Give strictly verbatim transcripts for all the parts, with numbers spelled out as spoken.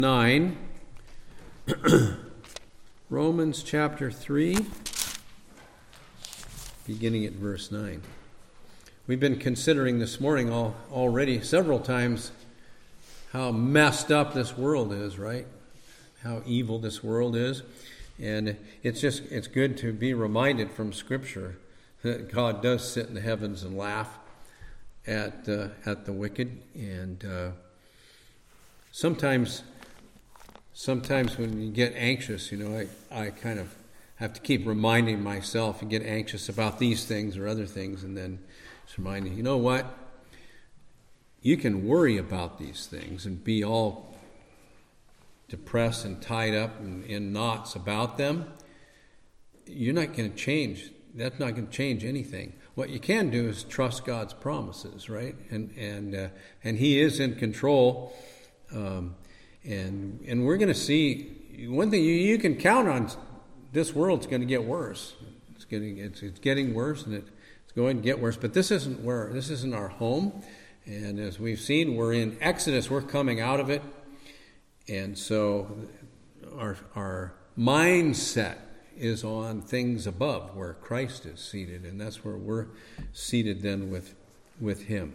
nine, Romans chapter three, beginning at verse nine. We've been considering this morning all, already several times how messed up this world is, right? How evil this world is. And it's just, it's good to be reminded from Scripture that God does sit in the heavens and laugh at uh, at the wicked. And uh, sometimes sometimes when you get anxious, you know, I, I kind of have to keep reminding myself and get anxious about these things or other things, and then just reminding, you know what? You can worry about these things and be all depressed and tied up in, in knots about them. You're not going to change. That's not going to change anything. What you can do is trust God's promises, right? And and uh, and He is in control. Um, and and we're going to see one thing you, you can count on. This world's going to get worse. It's getting it's it's getting worse, and it, it's going to get worse. But this isn't where this isn't our home. And as we've seen, we're in Exodus. We're coming out of it. And so our our mindset is on things above, where Christ is seated, and that's where we're seated then with with Him.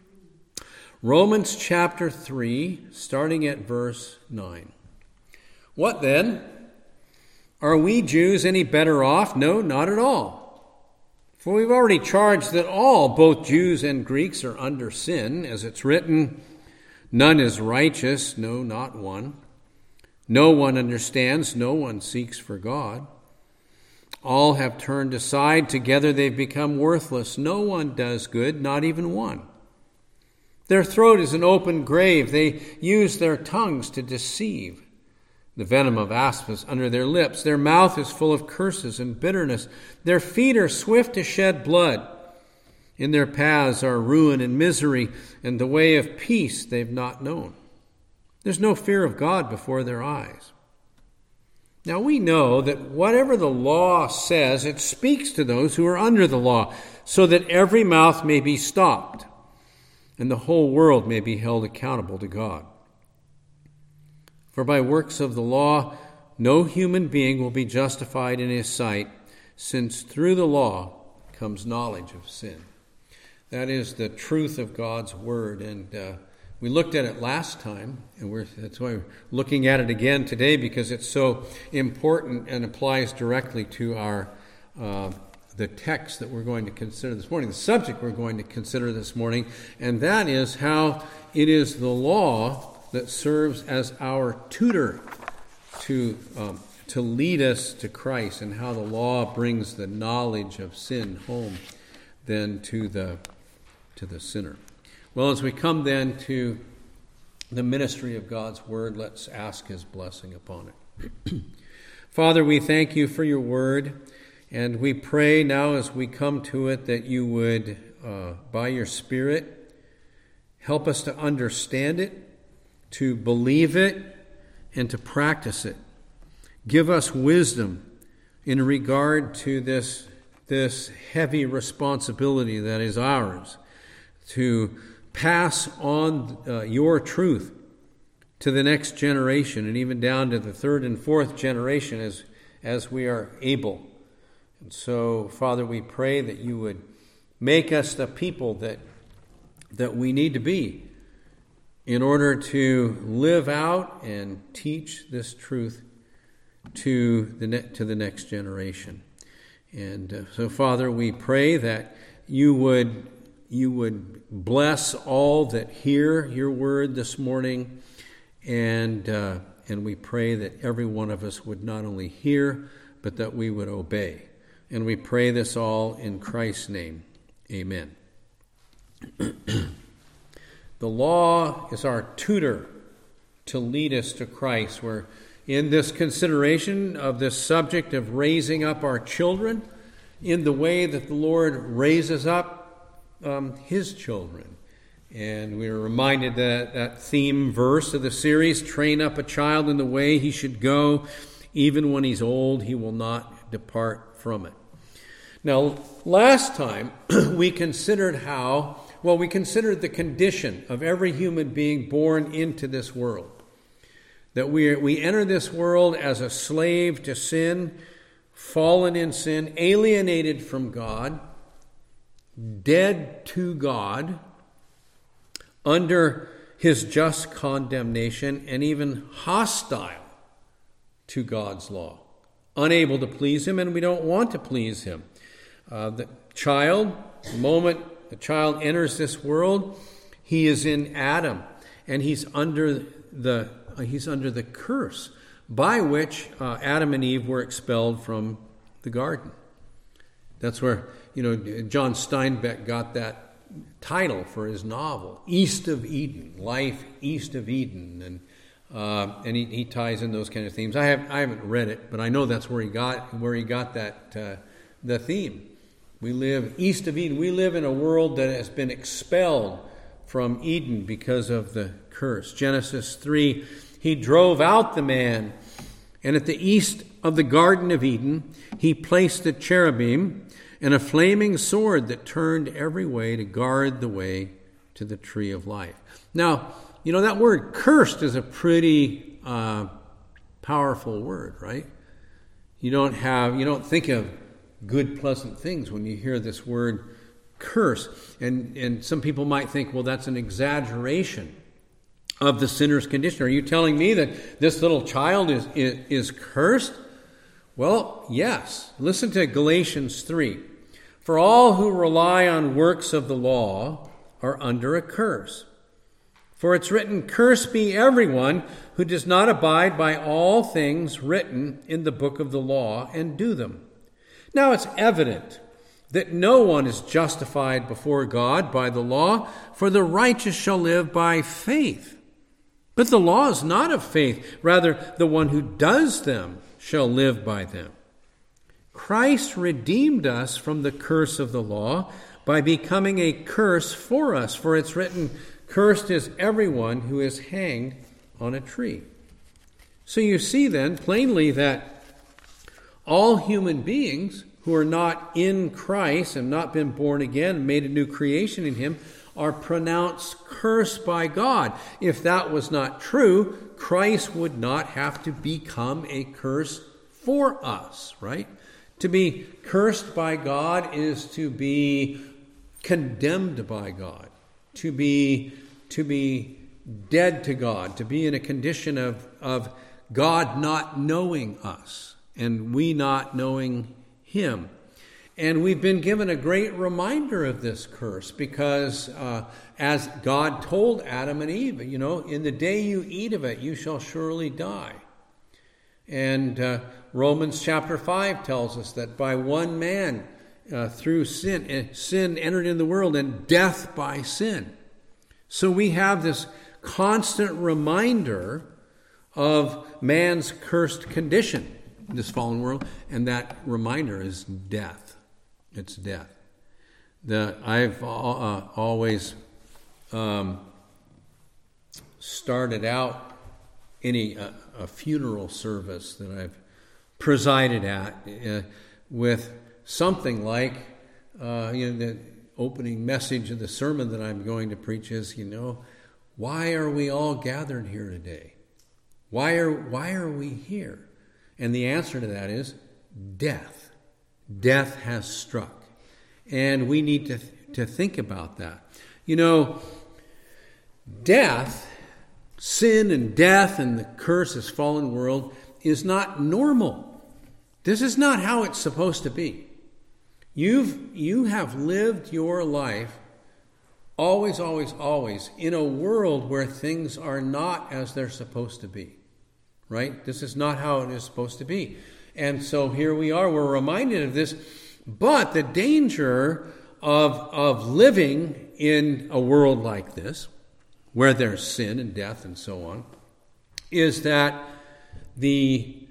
Romans chapter three, starting at verse nine. What then? Are we Jews any better off? No, not at all. For we've already charged that all, both Jews and Greeks, are under sin, as it's written, none is righteous, no, not one. No one understands, no one seeks for God. All have turned aside, together they've become worthless. No one does good, not even one. Their throat is an open grave. They use their tongues to deceive. The venom of asp is under their lips. Their mouth is full of curses and bitterness. Their feet are swift to shed blood. In their paths are ruin and misery, and the way of peace they've not known. There's no fear of God before their eyes. Now we know that whatever the law says, it speaks to those who are under the law, so that every mouth may be stopped, and the whole world may be held accountable to God. For by works of the law, no human being will be justified in his sight, since through the law comes knowledge of sin. That is the truth of God's word, and uh, we looked at it last time, and we're, that's why we're looking at it again today, because it's so important and applies directly to our uh, the text that we're going to consider this morning, the subject we're going to consider this morning, and that is how it is the law that serves as our tutor to um, to lead us to Christ, and how the law brings the knowledge of sin home then to the to the sinner. Well, as we come then to the ministry of God's word, let's ask His blessing upon it. Father, we thank You for Your word, and we pray now as we come to it that You would, uh, by Your Spirit, help us to understand it, to believe it, and to practice it. Give us wisdom in regard to this, this heavy responsibility that is ours, to pass on uh, Your truth to the next generation, and even down to the third and fourth generation as, as we are able. And so, Father, we pray that You would make us the people that that we need to be in order to live out and teach this truth to the ne- to the next generation. And uh, so, Father, we pray that You would You would bless all that hear Your word this morning, and uh, and we pray that every one of us would not only hear, but that we would obey. And we pray this all in Christ's name. Amen. The law is our tutor to lead us to Christ. We're in this consideration of this subject of raising up our children in the way that the Lord raises up Um, His children. And we are reminded that that theme verse of the series, train up a child in the way he should go, even when he's old, he will not depart from it. Now, last time we considered how, well, we considered the condition of every human being born into this world. That we we enter this world as a slave to sin, fallen in sin, alienated from God, dead to God, under his just condemnation, and even hostile to God's law, unable to please him, and we don't want to please him. Uh, the child, the moment the child enters this world, he is in Adam, and he's under the uh, he's under the curse by which uh, Adam and Eve were expelled from the garden. That's where, you know, John Steinbeck got that title for his novel, East of Eden, Life East of Eden, and uh, and he, he ties in those kind of themes. I have I haven't read it, but I know that's where he got where he got that uh, the theme. We live east of Eden. We live in a world that has been expelled from Eden because of the curse. Genesis three, he drove out the man, and at the east of the Garden of Eden, he placed a cherubim and a flaming sword that turned every way to guard the way to the tree of life. Now, you know, that word cursed is a pretty uh, powerful word, right? You don't have, you don't think of good, pleasant things when you hear this word curse. And, and some people might think, well, that's an exaggeration of the sinner's condition. Are you telling me that this little child is, is, is cursed? Well, yes. Listen to Galatians three. For all who rely on works of the law are under a curse. For it's written, cursed be everyone who does not abide by all things written in the book of the law and do them. Now it's evident that no one is justified before God by the law, for the righteous shall live by faith. But the law is not of faith. Rather, the one who does them shall live by them. Christ redeemed us from the curse of the law by becoming a curse for us. For it's written, cursed is everyone who is hanged on a tree. So you see then plainly that all human beings who are not in Christ and not been born again, made a new creation in him, are pronounced cursed by God. If that was not true, Christ would not have to become a curse for us, right? To be cursed by God is to be condemned by God, to be to be dead to God, to be in a condition of, of God not knowing us and we not knowing him. And we've been given a great reminder of this curse because uh, as God told Adam and Eve, you know, in the day you eat of it, you shall surely die. And uh, Romans chapter five tells us that by one man uh, through sin, uh, sin entered in the world, and death by sin. So we have this constant reminder of man's cursed condition in this fallen world, and that reminder is death. It's death. The, I've uh, always um, started out any uh, a funeral service that I've presided at uh, with something like, uh, you know, the opening message of the sermon that I'm going to preach is, you know, why are we all gathered here today? Why are why are we here? And the answer to that is death. Death has struck. And we need to, to think about that. You know, death, sin and death and the curse of this fallen world is not normal. This is not how it's supposed to be. You've, you have lived your life always, always, always in a world where things are not as they're supposed to be. Right? This is not how it is supposed to be. And so here we are, we're reminded of this. But the danger of, of living in a world like this, where there's sin and death and so on, is that the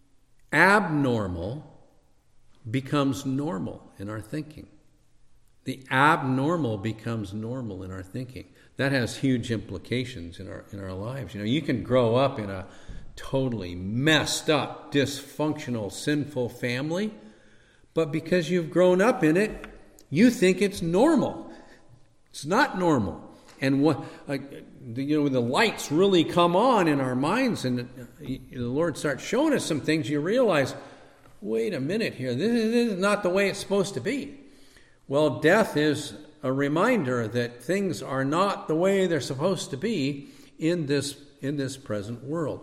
abnormal becomes normal in our thinking. The abnormal becomes normal in our thinking. That has huge implications in our in our lives. You know, you can grow up in a totally messed up, dysfunctional, sinful family, but because you've grown up in it, you think it's normal. It's not normal. And what, like, you know, when the lights really come on in our minds and the Lord starts showing us some things, you realize, wait a minute here, this is not the way it's supposed to be. Well, death is a reminder that things are not the way they're supposed to be in this in this present world.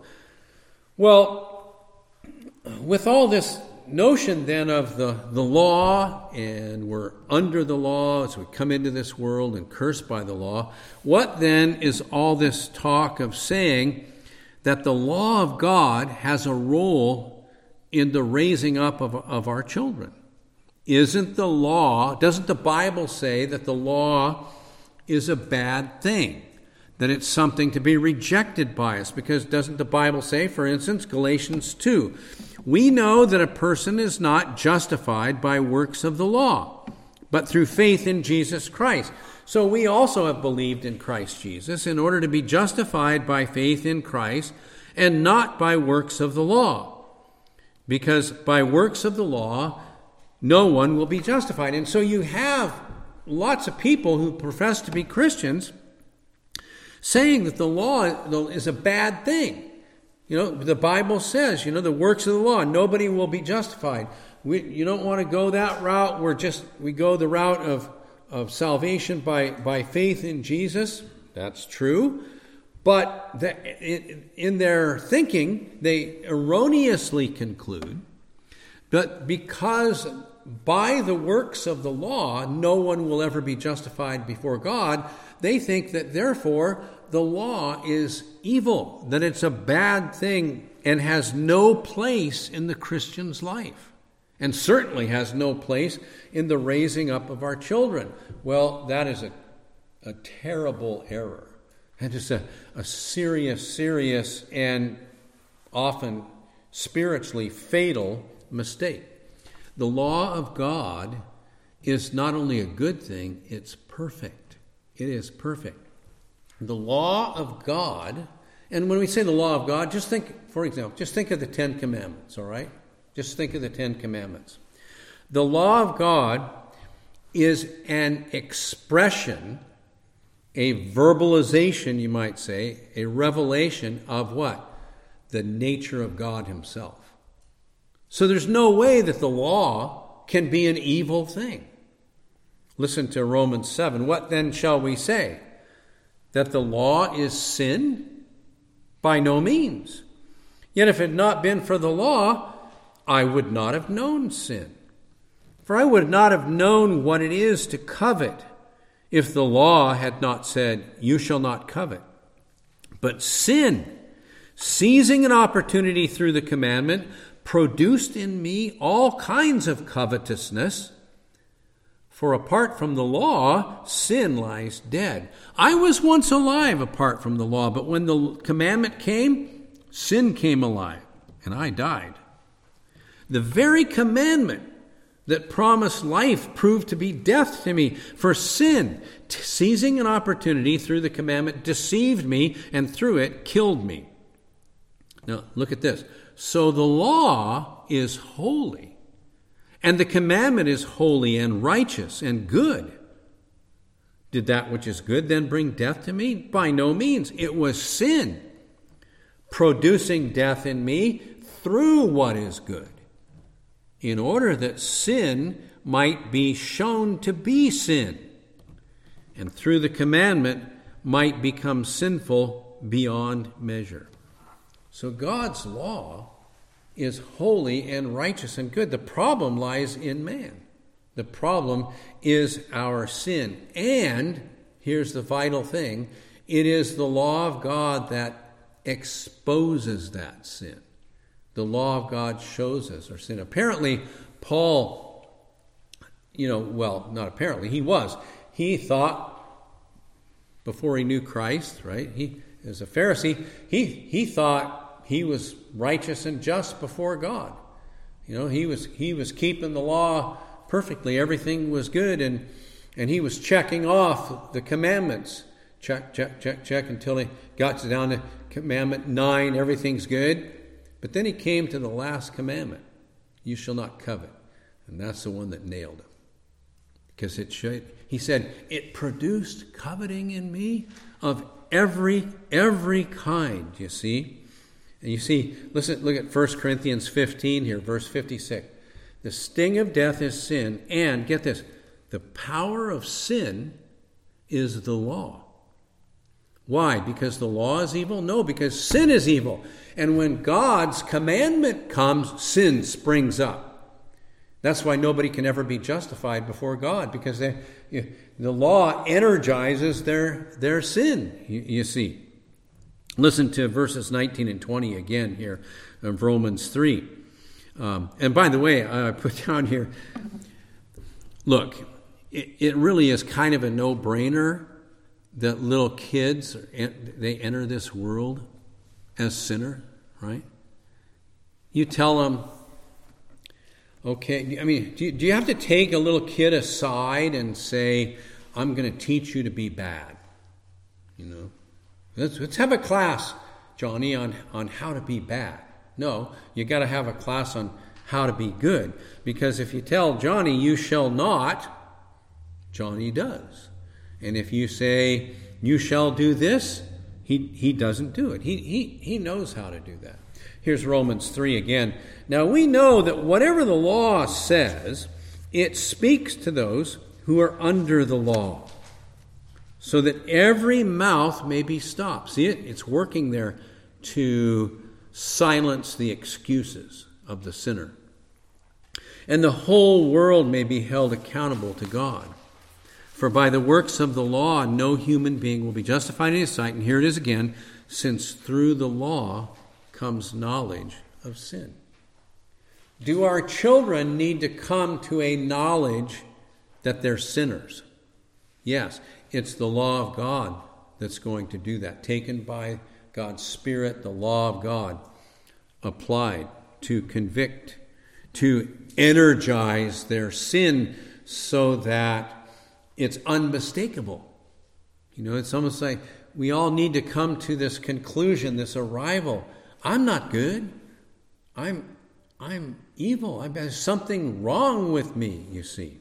Well, with all this notion then of the, the law, and we're under the law as we come into this world and cursed by the law, what then is all this talk of saying that the law of God has a role in the raising up of, of our children? Isn't the law, doesn't the Bible say that the law is a bad thing? That it's something to be rejected by us? Because doesn't the Bible say, for instance, Galatians two, we know that a person is not justified by works of the law, but through faith in Jesus Christ. So we also have believed in Christ Jesus in order to be justified by faith in Christ and not by works of the law. Because by works of the law, no one will be justified. And so you have lots of people who profess to be Christians saying that the law is a bad thing. You know, the Bible says, you know, the works of the law, nobody will be justified. We, you don't want to go that route. We're just, we go the route of, of salvation by, by faith in Jesus. That's true. But the, in, in their thinking, they erroneously conclude that because by the works of the law, no one will ever be justified before God, they think that therefore the law is evil, that it's a bad thing and has no place in the Christian's life, and certainly has no place in the raising up of our children. Well, that is a, a terrible error. And it's a, a serious, serious, and often spiritually fatal mistake. The law of God is not only a good thing, it's perfect. It is perfect. The law of God, and when we say the law of God, just think, for example, just think of the Ten Commandments, all right? Just think of the Ten Commandments. The law of God is an expression, a verbalization, you might say, a revelation of what? The nature of God himself. So there's no way that the law can be an evil thing. Listen to Romans seven. What then shall we say? That the law is sin? By no means. Yet if it had not been for the law, I would not have known sin. For I would not have known what it is to covet if the law had not said, you shall not covet. But sin, seizing an opportunity through the commandment, produced in me all kinds of covetousness. For apart from the law, sin lies dead. I was once alive apart from the law, but when the commandment came, sin came alive, and I died. The very commandment that promised life proved to be death to me. For sin, t- seizing an opportunity through the commandment, deceived me, and through it killed me. Now, look at this. So the law is holy, and the commandment is holy and righteous and good. Did that which is good then bring death to me? By no means. It was sin producing death in me through what is good, in order that sin might be shown to be sin, and through the commandment might become sinful beyond measure. So God's law is holy and righteous and good. The problem lies in man. The problem is our sin. And here's the vital thing. It is the law of God that exposes that sin. The law of God shows us our sin. Apparently, Paul, you know, well, not apparently, he was. He thought, before he knew Christ, right? He, as a Pharisee, he, he thought he was righteous and just before God. You know, he was he was keeping the law perfectly. Everything was good, and and he was checking off the commandments. Check, check, check, check, until he got down to commandment nine. Everything's good. But then he came to the last commandment. You shall not covet. And that's the one that nailed him. because it should. He said, it produced coveting in me of every, every kind, you see. And you see, listen, look at First Corinthians fifteen here, verse fifty-six. The sting of death is sin, and, get this, the power of sin is the law. Why? Because the law is evil? No, because sin is evil. And when God's commandment comes, sin springs up. That's why nobody can ever be justified before God, because they, you, the law energizes their, their sin, you, you see. Listen to verses nineteen and twenty again here of Romans three. Um, and by the way, I put down here, look, it, it really is kind of a no-brainer that little kids, they enter this world as sinners, right? You tell them, okay, I mean, do you, do you have to take a little kid aside and say, I'm going to teach you to be bad? You know, let's, let's have a class, Johnny, on, on how to be bad. No, you got to have a class on how to be good. Because if you tell Johnny, you shall not, Johnny does. And if you say, you shall do this, he, he doesn't do it. He, he, he knows how to do that. Here's Romans three again. Now we know that whatever the law says, it speaks to those who are under the law, so that every mouth may be stopped. See it? It's working there to silence the excuses of the sinner. And the whole world may be held accountable to God. For by the works of the law, no human being will be justified in his sight. And here it is again, since through the law comes knowledge of sin. Do our children need to come to a knowledge that they're sinners? Yes, it's the law of God that's going to do that, taken by God's Spirit, the law of God, applied to convict, to energize their sin so that it's unmistakable. You know, it's almost like we all need to come to this conclusion, this arrival. I'm not good. I'm I'm evil. I'm, there's something wrong with me, you see.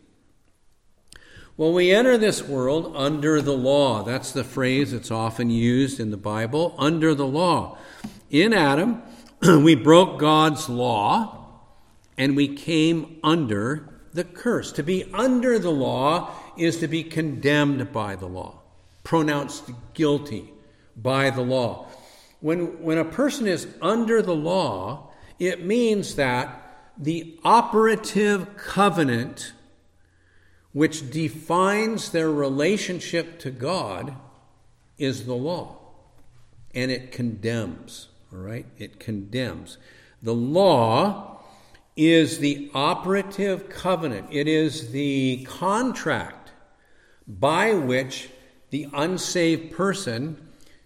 Well, we enter this world under the law. That's the phrase that's often used in the Bible, under the law. In Adam, we broke God's law, and we came under the curse. To be under the law is to be condemned by the law, pronounced guilty by the law. When, when a person is under the law, it means that the operative covenant which defines their relationship to God is the law. And it condemns, all right? It condemns. The law is the operative covenant. It is the contract by which the unsaved person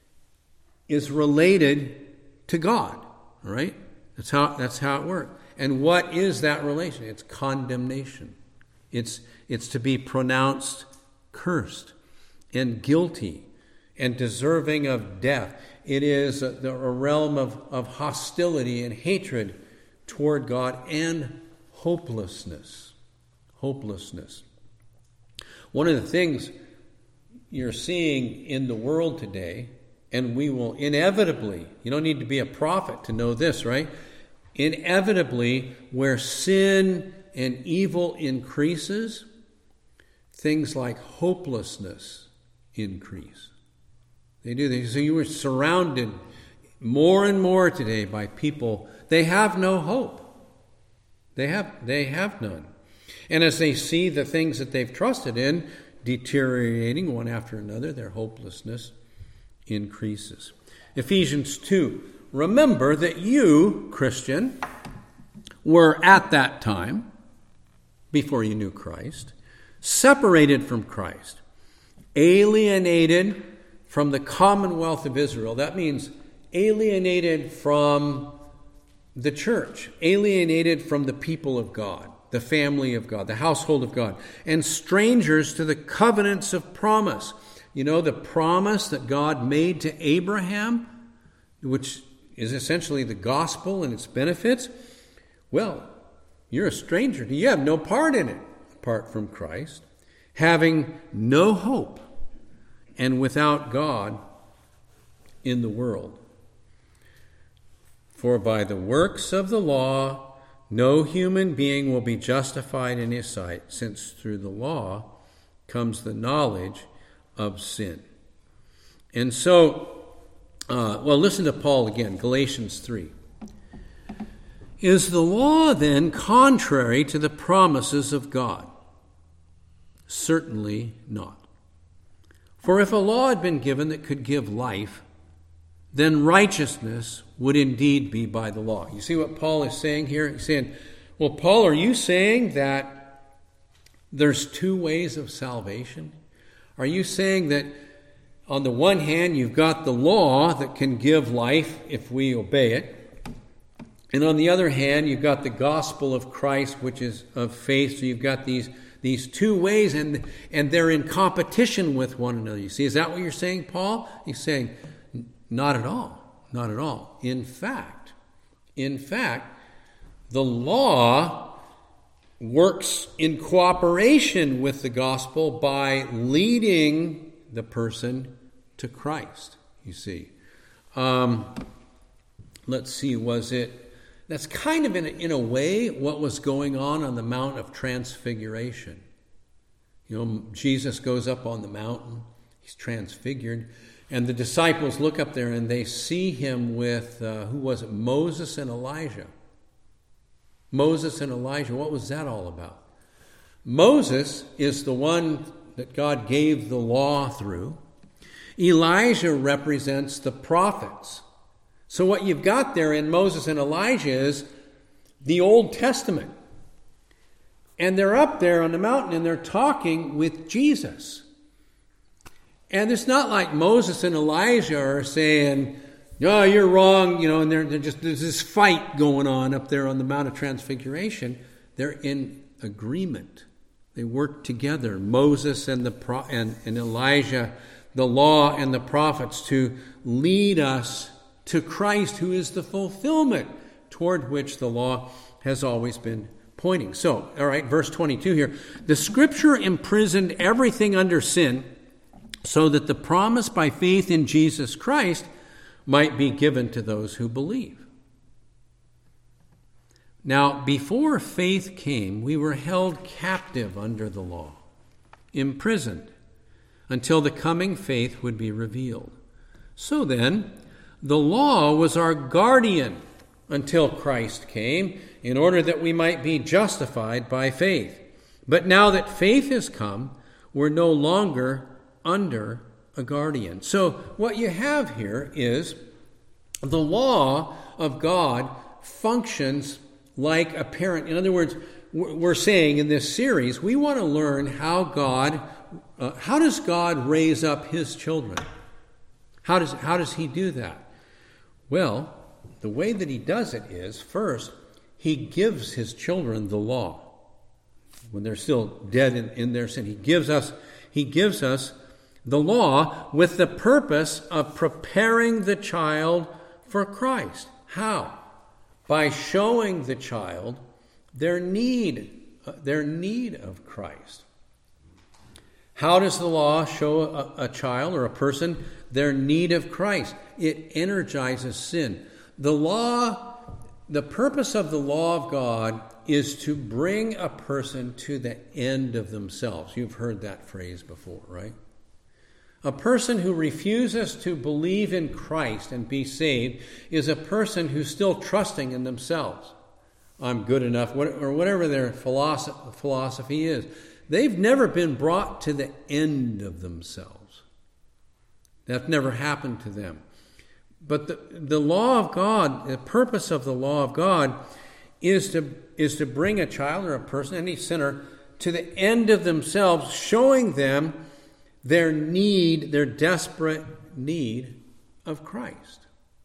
is related to God, all right? That's how, that's how it works. And what is that relation? It's condemnation. It's, it's to be pronounced cursed and guilty and deserving of death. It is a, a realm of, of hostility and hatred toward God and hopelessness. Hopelessness. One of the things you're seeing in the world today, and we will inevitably, you don't need to be a prophet to know this, right? Inevitably, where sin and evil increases, things like hopelessness increase. They do. So you are surrounded more and more today by people. They have no hope. They have, they have none. And as they see the things that they've trusted in deteriorating one after another, their hopelessness increases. Ephesians two. Remember that you, Christian, were at that time, before you knew Christ, separated from Christ, alienated from the commonwealth of Israel. That means alienated from the church, alienated from the people of God, the family of God, the household of God, and strangers to the covenants of promise. You know, the promise that God made to Abraham, which is essentially the gospel and its benefits. Well, you're a stranger. You have no part in it apart from Christ. having no hope and without God in the world. For by the works of the law, no human being will be justified in his sight, since through the law comes the knowledge of sin. And so, uh, well, listen to Paul again, Galatians three. Is the law then contrary to the promises of God? Certainly not. For if a law had been given that could give life, then righteousness would indeed be by the law. You see what Paul is saying here? He's saying, well, Paul, are you saying that there's two ways of salvation? Are you saying that on the one hand, you've got the law that can give life if we obey it, and on the other hand, you've got the gospel of Christ, which is of faith. So you've got these these two ways, and and they're in competition with one another. You see, is that what you're saying, Paul? He's saying, not at all, not at all. In fact, in fact, the law works in cooperation with the gospel by leading the person to Christ. You see, um, let's see, was it? That's kind of in a, in a way what was going on on the Mount of Transfiguration. You know, Jesus goes up on the mountain, he's transfigured, and the disciples look up there and they see him with, uh, who was it, Moses and Elijah. Moses and Elijah, what was that all about? Moses is the one that God gave the law through. Elijah represents the prophets. So what you've got there in Moses and Elijah is the Old Testament. And they're up there on the mountain and they're talking with Jesus. And it's not like Moses and Elijah are saying, no, you're wrong, you know, and they're, they're just, there's this fight going on up there on the Mount of Transfiguration. They're in agreement. They work together, Moses and, the pro- and, and Elijah, the law and the prophets, to lead us to Christ, who is the fulfillment toward which the law has always been pointing. So, all right, verse twenty-two here. The Scripture imprisoned everything under sin so that the promise by faith in Jesus Christ might be given to those who believe. Now, before faith came, we were held captive under the law, imprisoned, until the coming faith would be revealed. So then, the law was our guardian until Christ came, in order that we might be justified by faith. But now that faith has come, we're no longer under a guardian. So what you have here is the law of God functions like a parent. In other words, we're saying in this series, we want to learn how God, uh, how does God raise up his children? How does, how does he do that? Well, the way that he does it is, first, he gives his children the law. When they're still dead in, in their sin, he gives us, he gives us the law with the purpose of preparing the child for Christ. How? By showing the child their need, uh, their need of Christ. How does the law show a, a child or a person their need of Christ? It energizes sin. The law, the purpose of the law of God is to bring a person to the end of themselves. You've heard that phrase before, right? A person who refuses to believe in Christ and be saved is a person who's still trusting in themselves. I'm good enough, or whatever their philosophy is. They've never been brought to the end of themselves. That never happened to them. But the, the law of God, the purpose of the law of God is to, is to bring a child or a person, any sinner, to the end of themselves, showing them their need, their desperate need of Christ.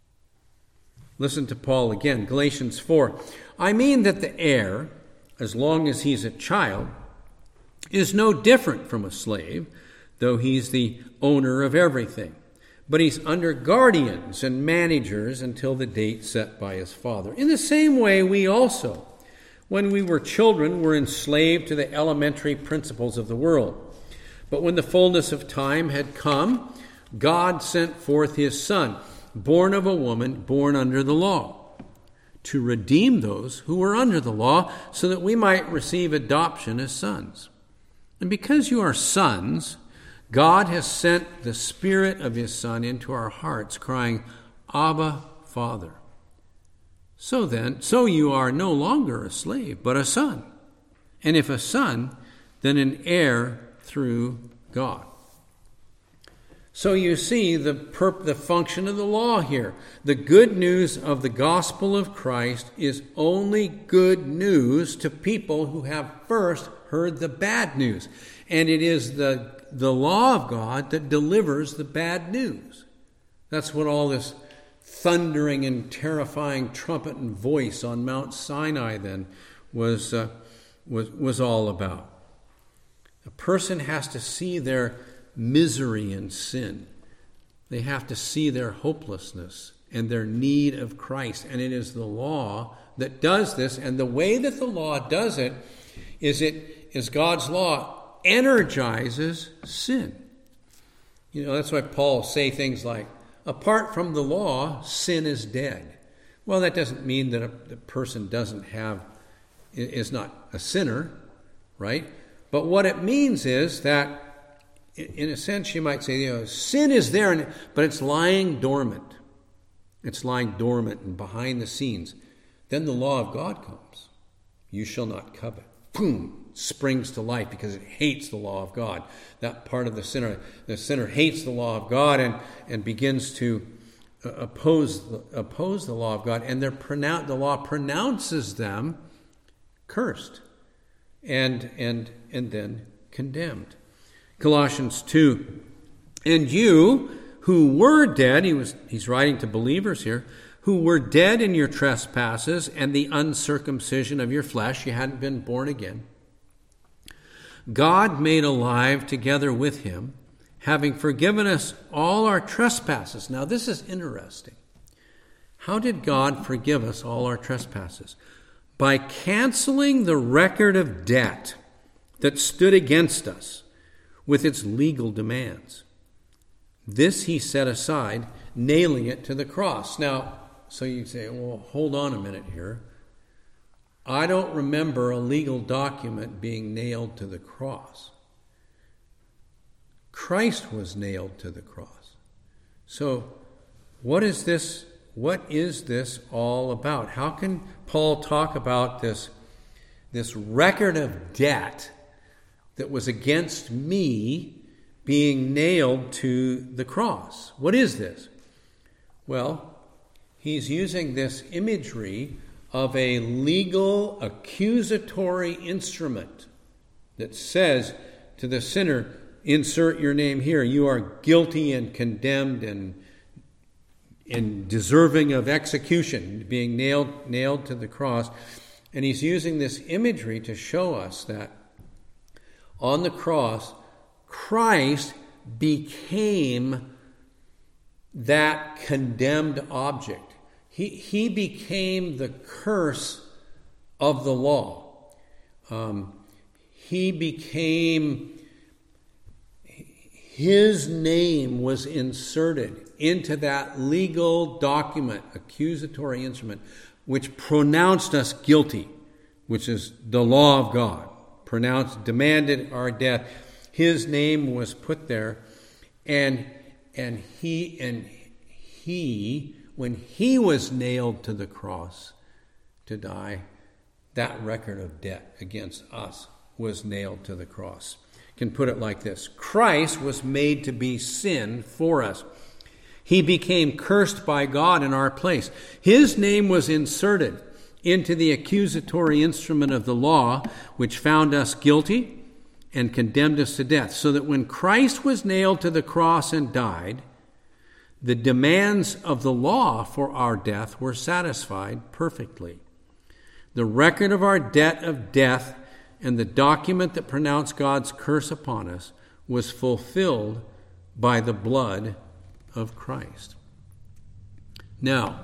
Listen to Paul again, Galatians four. I mean that the heir, as long as he's a child, is no different from a slave, though he's the owner of everything. But he's under guardians and managers until the date set by his father. In the same way, we also, when we were children, were enslaved to the elementary principles of the world. But when the fullness of time had come, God sent forth his Son, born of a woman, born under the law, to redeem those who were under the law, so that we might receive adoption as sons. And because you are sons, God has sent the Spirit of his Son into our hearts, crying, Abba, Father. So then, so you are no longer a slave, but a son. And if a son, then an heir through God. So you see the perp- the function of the law here. The good news of the gospel of Christ is only good news to people who have first heard the bad news. And it is the, the law of God that delivers the bad news. That's what all this thundering and terrifying trumpet and voice on Mount Sinai then was, uh, was, was all about. A person has to see their misery and sin. They have to see their hopelessness and their need of Christ. And it is the law that does this. And the way that the law does it is it is God's law energizes sin. You know, that's why Paul say things like, apart from the law, sin is dead. Well, that doesn't mean that a, the person doesn't have, is not a sinner, right? But what it means is that, in a sense, you might say, you know, sin is there, but it's lying dormant. It's lying dormant and behind the scenes. Then the law of God comes. You shall not covet. Boom! Springs to life because it hates the law of God. That part of the sinner, the sinner hates the law of God and, and begins to oppose, oppose the law of God. And they're pronoun- the law pronounces them cursed and, and, and then condemned. Colossians two, and you who were dead, he was he's writing to believers here, who were dead in your trespasses and the uncircumcision of your flesh, you hadn't been born again, God made alive together with him, having forgiven us all our trespasses. Now this is interesting. How did God forgive us all our trespasses? By canceling the record of debt that stood against us with its legal demands. This he set aside, nailing it to the cross. Now, so you say, well, hold on a minute here. I don't remember a legal document being nailed to the cross. Christ was nailed to the cross. So what is this, what is this all about? How can Paul talk about this, this record of debt that was against me being nailed to the cross? What is this? Well, he's using this imagery of a legal accusatory instrument that says to the sinner, insert your name here, you are guilty and condemned and, and deserving of execution, being nailed, nailed to the cross. And he's using this imagery to show us that on the cross, Christ became that condemned object. He, he became the curse of the law. Um, he became, his name was inserted into that legal document, accusatory instrument, which pronounced us guilty, which is the law of God. Pronounced, demanded our death. His name was put there, and and he and he when he was nailed to the cross to die, that record of debt against us was nailed to the cross. You can put it like this: Christ was made to be sin for us. He became cursed by God in our place. His name was inserted into the accusatory instrument of the law, which found us guilty and condemned us to death, so that when Christ was nailed to the cross and died, the demands of the law for our death were satisfied perfectly. The record of our debt of death and the document that pronounced God's curse upon us was fulfilled by the blood of Christ. Now,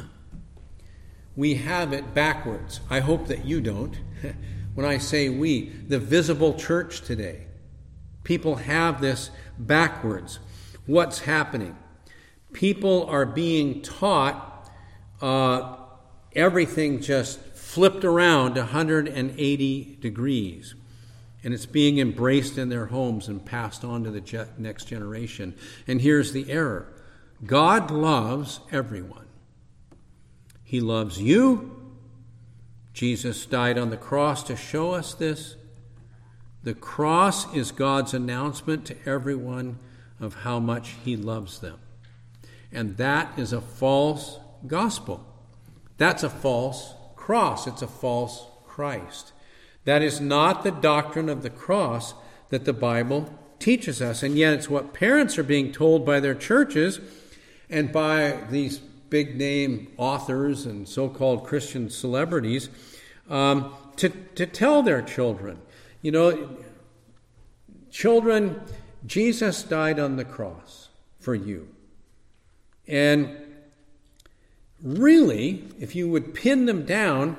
we have it backwards. I hope that you don't. When I say we, the visible church today, people have this backwards. What's happening? People are being taught uh, everything just flipped around one hundred eighty degrees. And it's being embraced in their homes and passed on to the ge- next generation. And here's the error. God loves everyone. He loves you. Jesus died on the cross to show us this. The cross is God's announcement to everyone of how much he loves them. And that is a false gospel. That's a false cross. It's a false Christ. That is not the doctrine of the cross that the Bible teaches us. And yet it's what parents are being told by their churches and by these big name authors and so-called Christian celebrities um, to, to tell their children. You know, children, Jesus died on the cross for you. And really, if you would pin them down,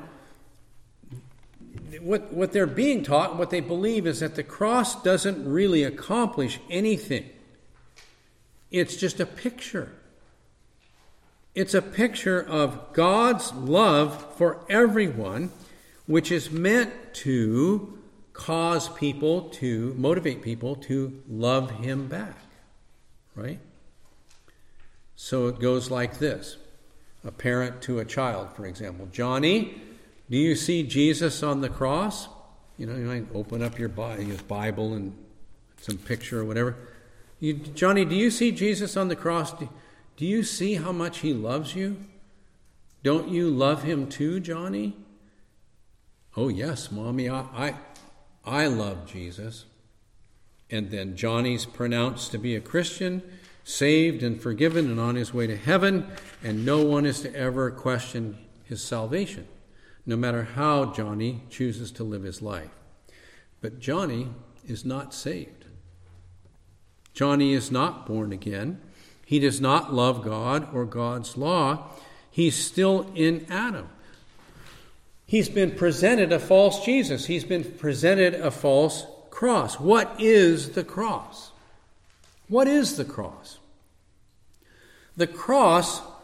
what, what they're being taught, what they believe is that the cross doesn't really accomplish anything. It's just a picture. It's a picture of God's love for everyone, which is meant to cause people to, motivate people to love him back. Right? So it goes like this. A parent to a child, for example. Johnny, do you see Jesus on the cross? You know, you might open up your Bible and some picture or whatever. You, Johnny, do you see Jesus on the cross? Do, do you see how much he loves you? Don't you love him too, Johnny? Oh, yes, Mommy, I, I, I love Jesus. And then Johnny's pronounced to be a Christian, saved and forgiven and on his way to heaven, and no one is to ever question his salvation, no matter how Johnny chooses to live his life. But Johnny is not saved. Johnny is not born again. He does not love God or God's law. He's still in Adam. He's been presented a false Jesus. He's been presented a false cross. What is the cross? What is the cross? The cross, uh,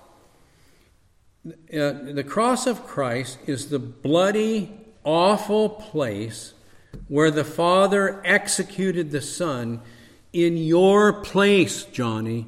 the cross of Christ is the bloody, awful place where the Father executed the Son in your place, Johnny,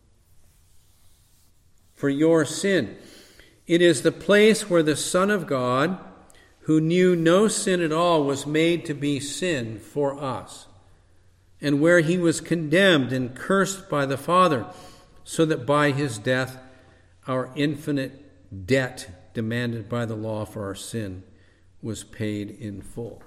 for your sin. It is the place where the Son of God, who knew no sin at all, was made to be sin for us, and where he was condemned and cursed by the Father, so that by his death our infinite debt demanded by the law for our sin was paid in full.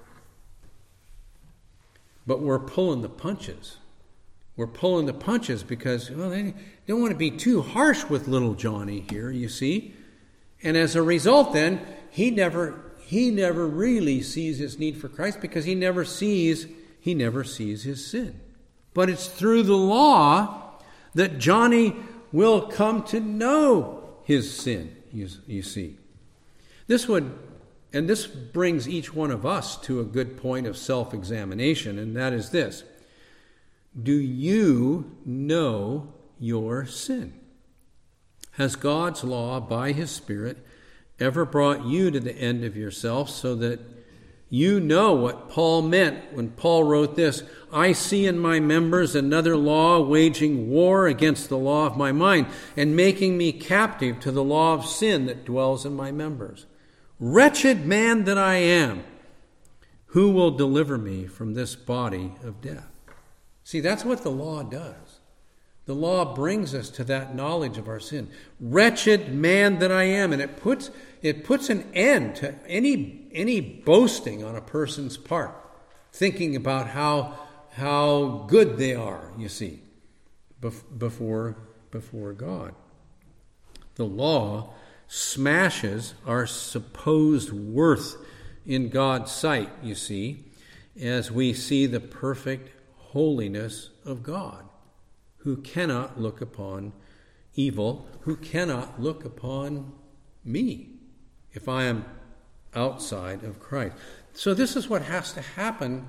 But we're pulling the punches. We're pulling the punches because, well, they don't want to be too harsh with little Johnny here, you see. And as a result, then, he never he never really sees his need for Christ because he never sees he never sees his sin. But it's through the law that Johnny will come to know his sin, you, you see. This would, and this brings each one of us to a good point of self-examination, and that is this. Do you know your sin? Has God's law, by his Spirit, ever brought you to the end of yourself so that you know what Paul meant when Paul wrote this? I see in my members another law waging war against the law of my mind and making me captive to the law of sin that dwells in my members. Wretched man that I am, who will deliver me from this body of death? See, that's what the law does. The law brings us to that knowledge of our sin. Wretched man that I am. And it puts it puts an end to any any boasting on a person's part, thinking about how how good they are, you see, before before God. The law smashes our supposed worth in God's sight, you see, as we see the perfect holiness of God, who cannot look upon evil, who cannot look upon me if I am outside of Christ. So this is what has to happen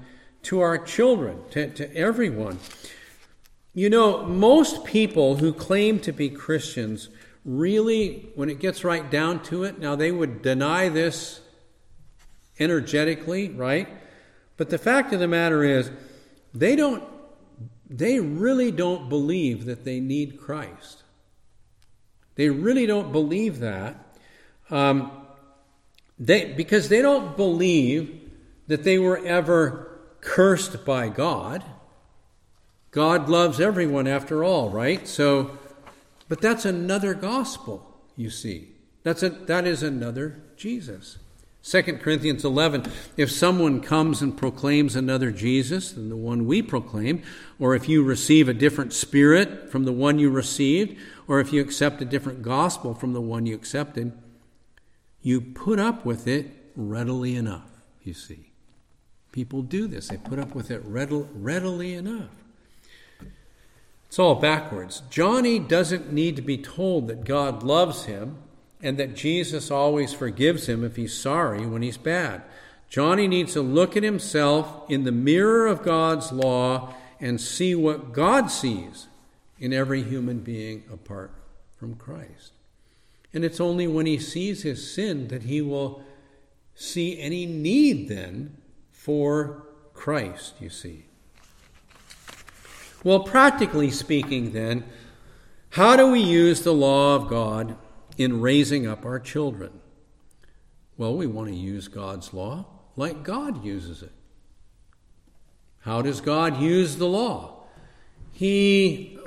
to our children, to, to everyone. You know, most people who claim to be Christians really, when it gets right down to it, now they would deny this energetically, right? But the fact of the matter is, they don't, they really don't believe that they need Christ. They really don't believe that. Um, they because they don't believe that they were ever cursed by God. God loves everyone after all, right? So, but that's another gospel, you see. That's a, that is another Jesus. Second Corinthians eleven, if someone comes and proclaims another Jesus than the one we proclaim, or if you receive a different spirit from the one you received, or if you accept a different gospel from the one you accepted, you put up with it readily enough, you see. People do this. They put up with it readily enough. It's all backwards. Johnny doesn't need to be told that God loves him and that Jesus always forgives him if he's sorry when he's bad. Johnny needs to look at himself in the mirror of God's law and see what God sees in every human being apart from Christ. And it's only when he sees his sin that he will see any need then for Christ, you see. Well, practically speaking then, how do we use the law of God in raising up our children? Well, we want to use God's law like God uses it. How does God use the law? He,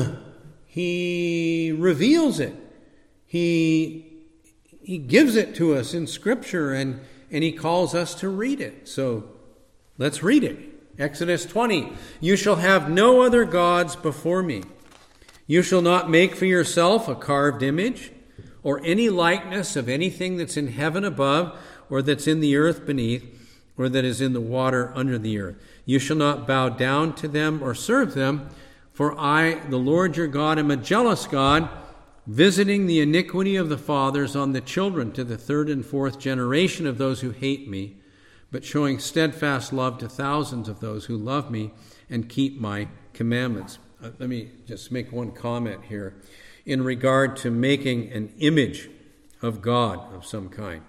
he reveals it. He, he gives it to us in Scripture, and, and he calls us to read it. So let's read it. Exodus twenty, you shall have no other gods before me. You shall not make for yourself a carved image or any likeness of anything that's in heaven above or that's in the earth beneath or that is in the water under the earth. You shall not bow down to them or serve them, for I, the Lord your God, am a jealous God, visiting the iniquity of the fathers on the children to the third and fourth generation of those who hate me, but showing steadfast love to thousands of those who love me and keep my commandments. Uh, let me just make one comment here in regard to making an image of God of some kind.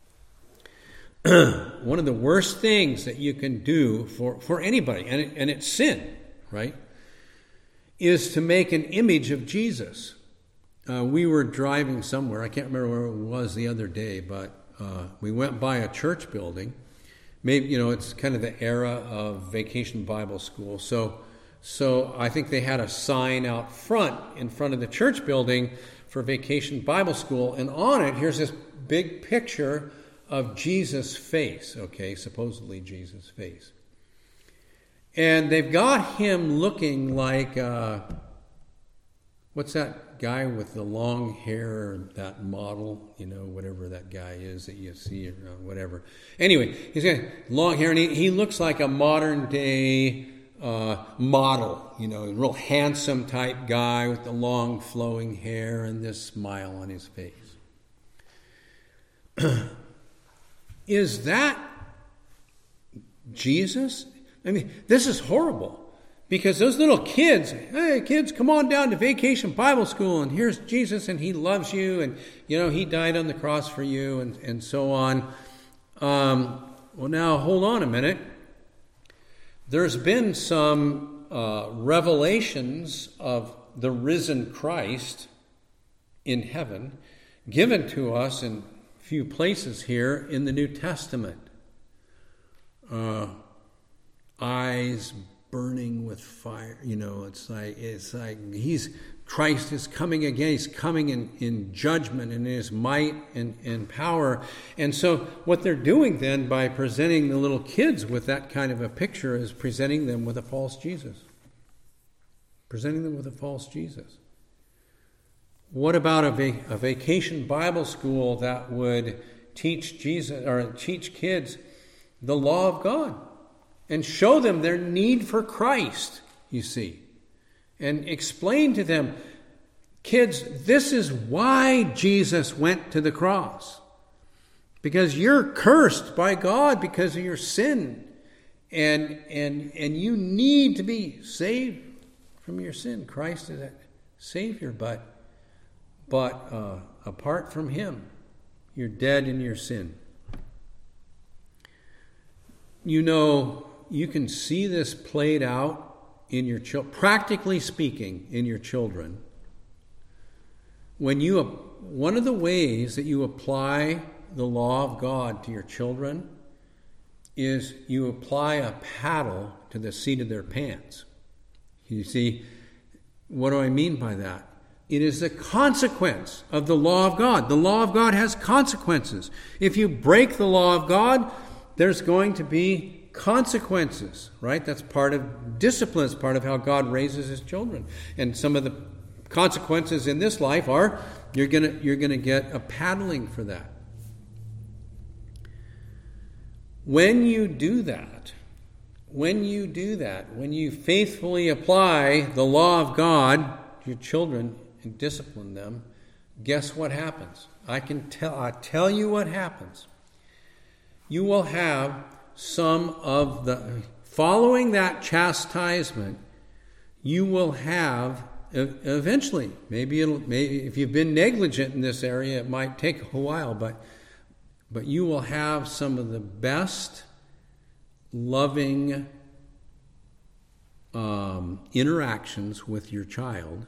One of the worst things that you can do for, for anybody, and, it, and it's sin, right, is to make an image of Jesus. Uh, we were driving somewhere, I can't remember where it was the other day, but uh, we went by a church building. Maybe, you know, it's kind of the era of Vacation Bible School. So, so I think they had a sign out front, in front of the church building for Vacation Bible School. And on it, here's this big picture of Jesus' face, okay, supposedly Jesus' face. And they've got him looking like, uh, what's that guy with the long hair, that model, you know, whatever that guy is that you see around, whatever. Anyway, he's got long hair, and he, he looks like a modern day uh, model, you know, a real handsome type guy with the long flowing hair and this smile on his face. Is that Jesus? I mean, this is horrible. Because those little kids, hey, kids, come on down to Vacation Bible School, and here's Jesus, and he loves you, and, you know, he died on the cross for you, and, and so on. Um, well, now, hold on a minute. There's been some uh, revelations of the risen Christ in heaven given to us in a few places here in the New Testament. Uh, eyes burning with fire, you know, it's like it's like he's Christ is coming again. He's coming in, in judgment and in his might and, and power. And so what they're doing then by presenting the little kids with that kind of a picture is presenting them with a false Jesus. Presenting them with a false Jesus. What about a, va- a Vacation Bible School that would teach Jesus or teach kids the law of God? And show them their need for Christ, you see. And explain to them, kids, this is why Jesus went to the cross. Because you're cursed by God because of your sin. And and and you need to be saved from your sin. Christ is a Savior, but but uh, apart from Him, you're dead in your sin. You know, you can see this played out in your children, practically speaking, in your children. When you, one of the ways that you apply the law of God to your children is you apply a paddle to the seat of their pants. You see, what do I mean by that? It is the consequence of the law of God. The law of God has consequences. If you break the law of God, there's going to be consequences, right? That's part of discipline. It's part of how God raises His children. And some of the consequences in this life are you're gonna you're gonna get a paddling for that. When you do that, when you do that, when you faithfully apply the law of God to your children and discipline them, guess what happens? I can tell I tell you what happens. You will have some of the, following that chastisement, you will have eventually, maybe it'll, maybe if you've been negligent in this area, it might take a while, but but you will have some of the best loving um, interactions with your child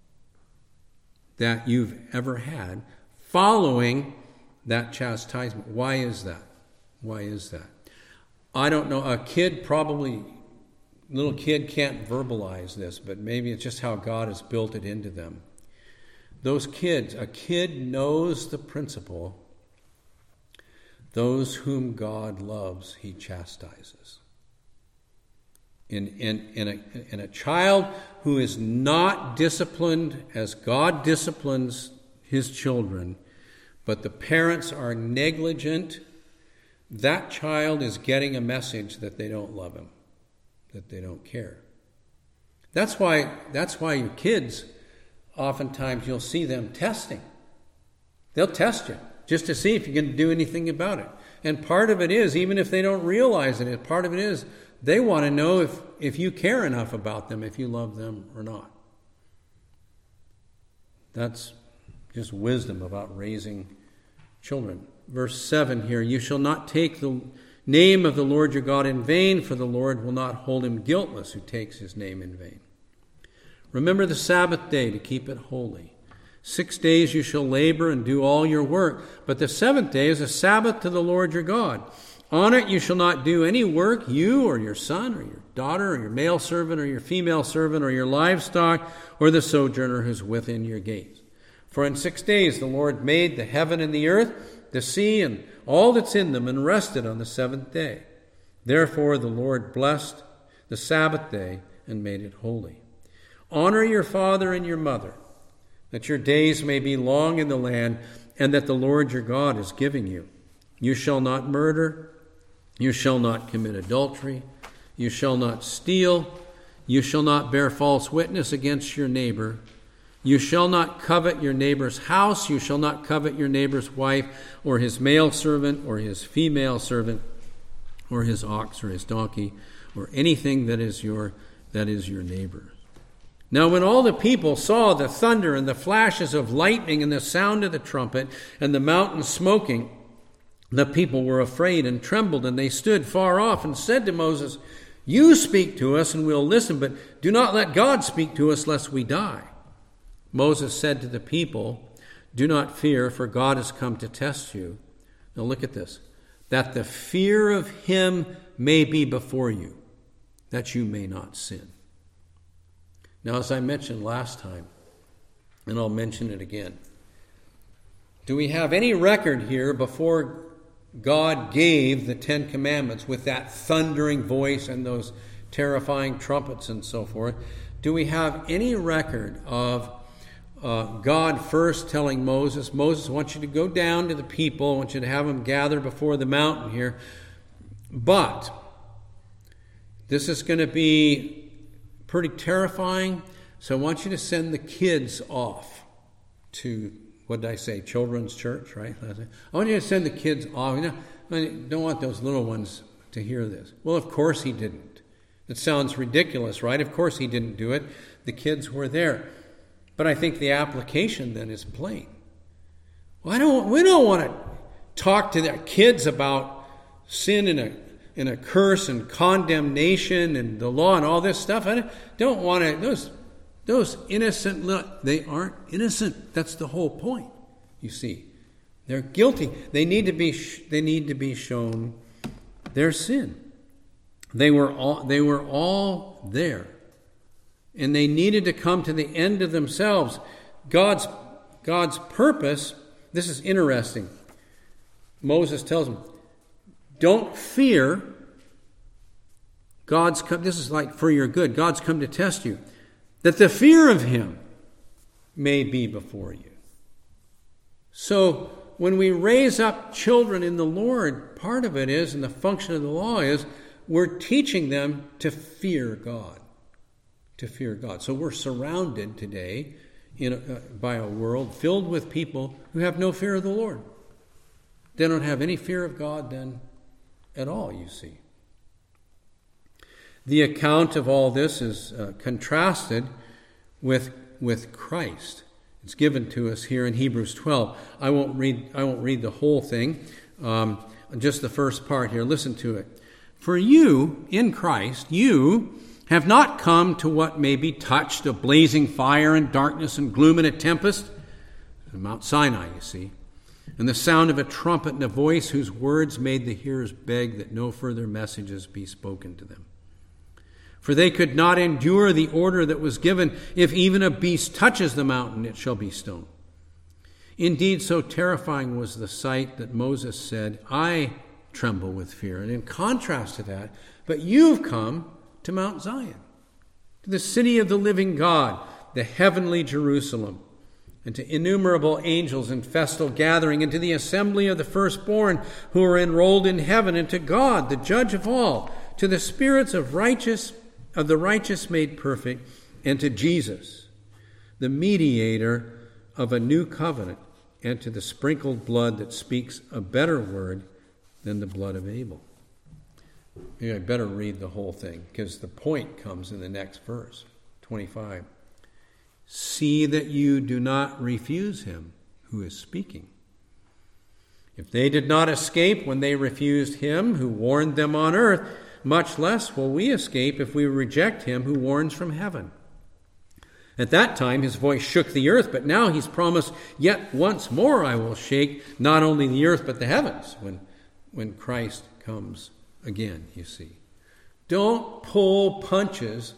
that you've ever had following that chastisement. Why is that? Why is that? I don't know. A kid probably, little kid can't verbalize this, but maybe it's just how God has built it into them. Those kids, a kid knows the principle, those whom God loves, He chastises. In, in, in, a, in a child who is not disciplined as God disciplines His children, but the parents are negligent, that child is getting a message that they don't love him, that they don't care. That's why, that's why your kids, oftentimes you'll see them testing. They'll test you just to see if you can do anything about it. And part of it is, even if they don't realize it, part of it is they want to know if, if you care enough about them, if you love them or not. That's just wisdom about raising children. Verse seven here, you shall not take the name of the Lord your God in vain, for the Lord will not hold him guiltless who takes his name in vain. Remember the Sabbath day to keep it holy. Six days you shall labor and do all your work, but the seventh day is a Sabbath to the Lord your God. On it you shall not do any work, you or your son or your daughter or your male servant or your female servant or your livestock or the sojourner who's within your gates. For in six days the Lord made the heaven and the earth, the sea and all that's in them, and rested on the seventh day. Therefore the Lord blessed the Sabbath day and made it holy. Honor your father and your mother, that your days may be long in the land, and that the Lord your God is giving you. You shall not murder, you shall not commit adultery, you shall not steal, you shall not bear false witness against your neighbor, you shall not covet your neighbor's house, you shall not covet your neighbor's wife, or his male servant, or his female servant, or his ox, or his donkey, or anything that is your that is your neighbor. Now when all the people saw the thunder and the flashes of lightning and the sound of the trumpet and the mountain smoking, the people were afraid and trembled, and they stood far off and said to Moses, you speak to us and we'll listen, but do not let God speak to us lest we die. Moses said to the people, do not fear, for God has come to test you. Now look at this. That the fear of him may be before you, that you may not sin. Now, as I mentioned last time, and I'll mention it again, do we have any record here before God gave the Ten Commandments with that thundering voice and those terrifying trumpets and so forth? Do we have any record of uh, God first telling Moses, Moses, I want you to go down to the people, I want you to have them gather before the mountain here, but this is going to be pretty terrifying, so I want you to send the kids off to, what did I say, children's church, right? I want you to send the kids off. You know, I don't want those little ones to hear this? Well, of course he didn't. It sounds ridiculous, right? Of course he didn't do it. The kids were there. But I think the application then is plain. Well, I don't, we don't want to talk to the kids about sin and a, and a curse and condemnation and the law and all this stuff. I don't want to, those, those innocent, they aren't innocent. That's the whole point, you see. They're guilty. They need to be, they need to be shown their sin. They were all, they were all there. And they needed to come to the end of themselves. God's, God's purpose, this is interesting. Moses tells them, don't fear. God's come, this is like for your good. God's come to test you. That the fear of him may be before you. So when we raise up children in the Lord, part of it is, and the function of the law is, we're teaching them to fear God. To fear God. So we're surrounded today in a, uh, by a world filled with people who have no fear of the Lord. They don't have any fear of God then at all, you see. The account of all this is uh, contrasted with, with Christ. It's given to us here in Hebrews twelve. I won't read, I won't read the whole thing, um, just the first part here. Listen to it. For you, in Christ, you have not come to what may be touched of blazing fire and darkness and gloom and a tempest. Mount Sinai, you see. And the sound of a trumpet and a voice whose words made the hearers beg that no further messages be spoken to them. For they could not endure the order that was given, if even a beast touches the mountain, it shall be stoned. Indeed, so terrifying was the sight that Moses said, I tremble with fear. And in contrast to that, but you've come to Mount Zion, to the city of the living God, the heavenly Jerusalem, and to innumerable angels in festal gathering, and to the assembly of the firstborn who are enrolled in heaven, and to God, the judge of all, to the spirits of righteous of the righteous made perfect, and to Jesus, the mediator of a new covenant, and to the sprinkled blood that speaks a better word than the blood of Abel. I better read the whole thing, because the point comes in the next verse, twenty-five. See that you do not refuse him who is speaking. If they did not escape when they refused him who warned them on earth, much less will we escape if we reject him who warns from heaven. At that time his voice shook the earth, but now he's promised, yet once more I will shake not only the earth but the heavens when, when Christ comes again, you see. Don't pull punches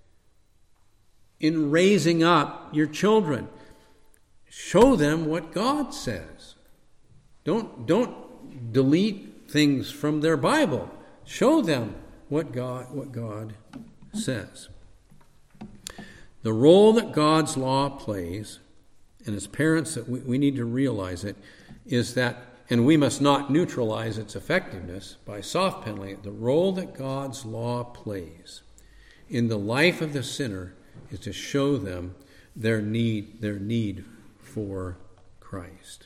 in raising up your children. Show them what God says. Don't, don't delete things from their Bible. Show them what God, what God says. The role that God's law plays, and as parents that we, we need to realize it, is that, and we must not neutralize its effectiveness by soft pedaling it. The role that God's law plays in the life of the sinner is to show them their need, their need for Christ.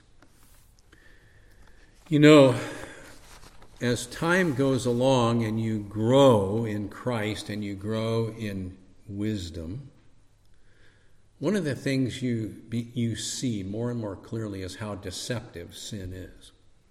You know, as time goes along and you grow in Christ and you grow in wisdom, one of the things you be, you see more and more clearly is how deceptive sin is.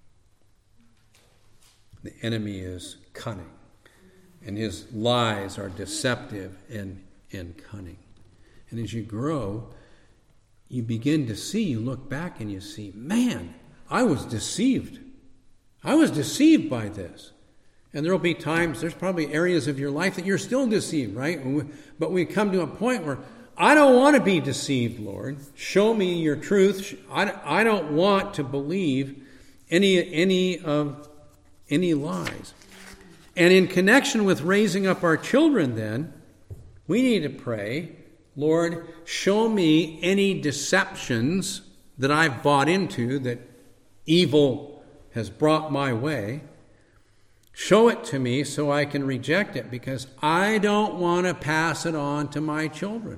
The enemy is cunning, and his lies are deceptive and, and cunning. And as you grow, you begin to see, you look back and you see, man, I was deceived. I was deceived by this. And there will be times, there's probably areas of your life that you're still deceived, right? But we come to a point where, I don't want to be deceived, Lord. Show me your truth. I, I don't want to believe any, any of any lies. And in connection with raising up our children then, we need to pray, Lord, show me any deceptions that I've bought into that evil has brought my way. Show it to me so I can reject it, because I don't want to pass it on to my children.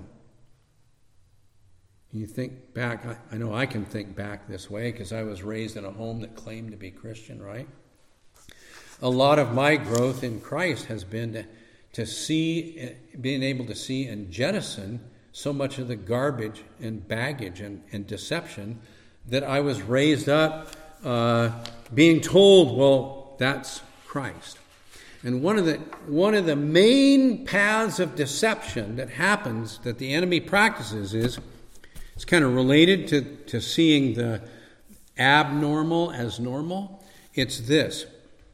You think back, I, I know I can think back this way because I was raised in a home that claimed to be Christian, right? A lot of my growth in Christ has been to, to see, being able to see and jettison so much of the garbage and baggage and, and deception that I was raised up uh, being told, well, that's Christ. And one of the one of the main paths of deception that happens, that the enemy practices, is it's kind of related to, to seeing the abnormal as normal. It's this.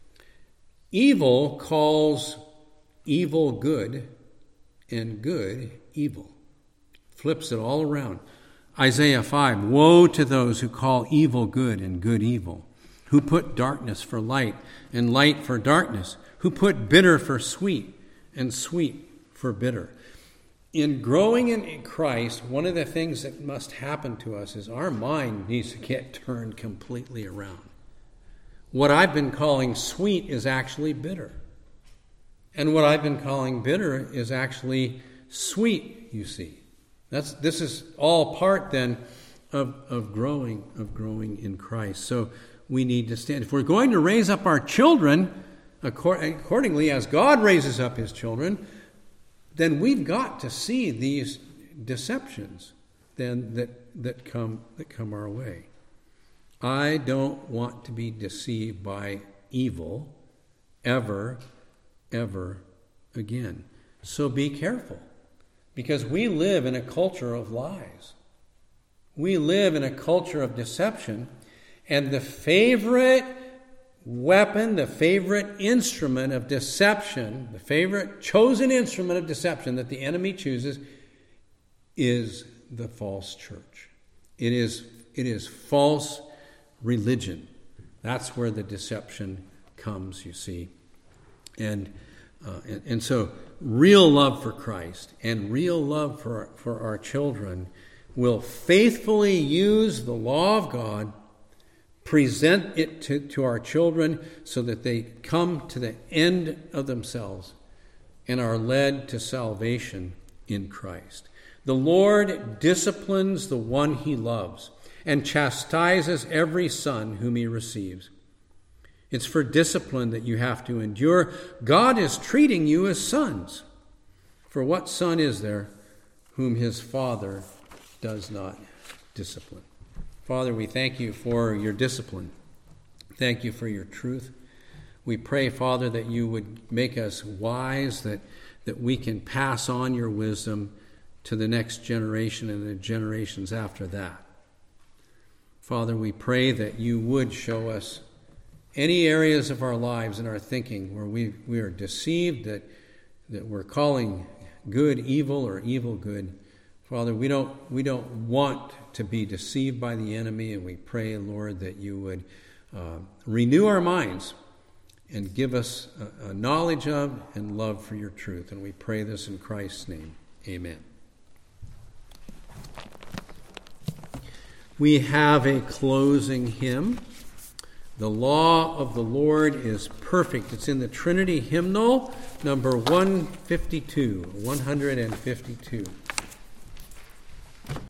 Evil calls evil good, and good evil. Flips it all around. Isaiah five, woe to those who call evil good and good evil, who put darkness for light and light for darkness, who put bitter for sweet and sweet for bitter. In growing in Christ, one of the things that must happen to us is our mind needs to get turned completely around. What I've been calling sweet is actually bitter. And what I've been calling bitter is actually sweet, you see. That's this is all part then of, of growing, of growing in Christ. So we need to stand. If we're going to raise up our children accordingly as God raises up his children, then we've got to see these deceptions then that, that come that come our way. I don't want to be deceived by evil ever, ever again. So be careful, because we live in a culture of lies. We live in a culture of deception, and the favorite weapon, the favorite instrument of deception, the favorite chosen instrument of deception that the enemy chooses is the false church. It is, it is false religion. That's where the deception comes, you see. And, uh, and, and so real love for Christ and real love for, for our children will faithfully use the law of God, present it to, to our children so that they come to the end of themselves and are led to salvation in Christ. The Lord disciplines the one he loves and chastises every son whom he receives. It's for discipline that you have to endure. God is treating you as sons. For what son is there whom his father does not discipline? Father, we thank you for your discipline. Thank you for your truth. We pray, Father, that you would make us wise, that, that we can pass on your wisdom to the next generation and the generations after that. Father, we pray that you would show us any areas of our lives and our thinking where we, we are deceived, that, that we're calling good evil or evil good. Father, we don't we don't want to be deceived by the enemy, and we pray, Lord, that you would uh, renew our minds and give us a, a knowledge of and love for your truth. And we pray this in Christ's name. Amen. We have a closing hymn. The law of the Lord is perfect. It's in the Trinity hymnal, number one fifty-two, one hundred fifty-two.